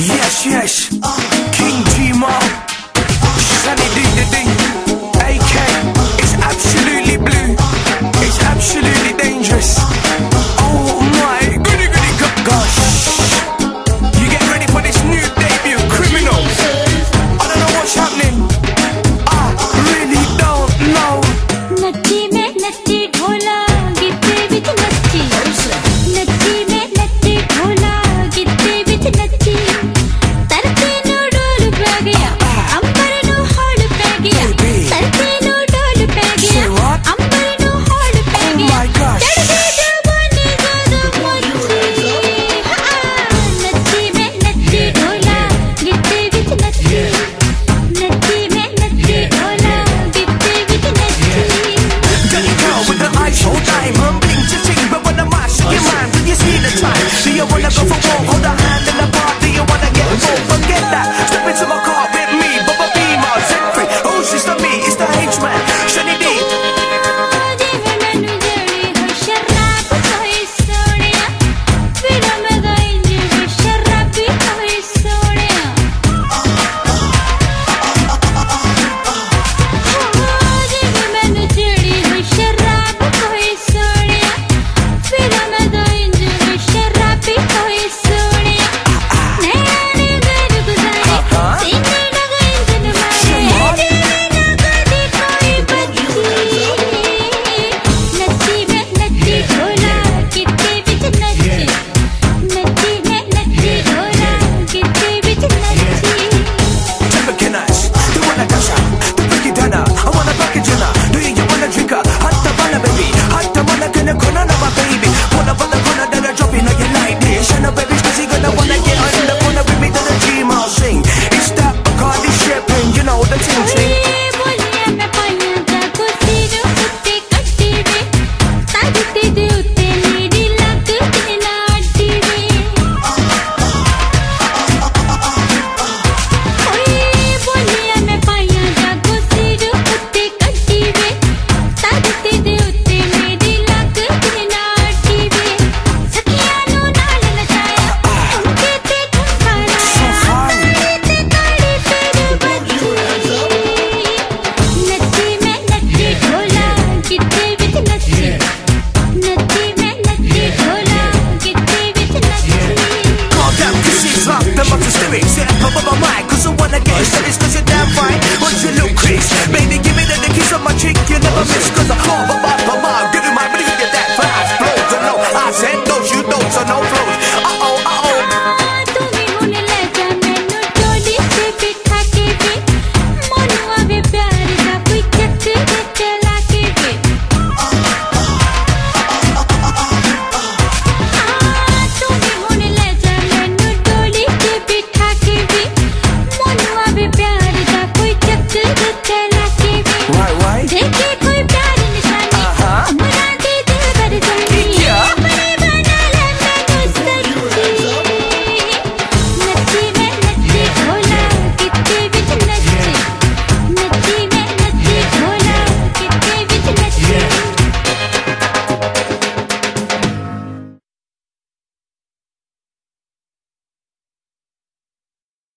Yes, yes. King G-Mo. Sunny D. AK. It's absolutely blue. It's absolutely dangerous. Oh my goody gosh. You get ready for this new debut, Criminals. I don't know what's happening. I really don't know. नच्ची में नच्ची ढोला गिद्दे विच नच्ची नच्ची में नच्ची ढोला गिद्दे विच नच्ची तरते नु डोल पै गया अंबर नु होड़ पै गया तरते नु डोल पै गया अंबर नु होड़ पै गया चढ़ गई जवानी ज़रा मोची नच्ची में नच्ची ढोला गिद्दे विच नच्ची नच्ची में नच्ची ढोला गिद्दे विच नच्ची With the eyes so diamond, bling to sing, but when the mash in your mind, do you see the time? Do you wanna go for walk, hold a hand in the bar? Do you wanna get involved? Forget that. Step into my car with me, Bubba Beamer, Z3. Who's it's the me, it's the H-Man, Shani D. Sit up on my mic, cause I wanna get it. It's cause you're damn fine. Once you look Chris, baby, give me the kiss on my cheek. You never miss, cause I'm give me my money, get that fast flow. To know, I said those, you don't, so no flows. Take it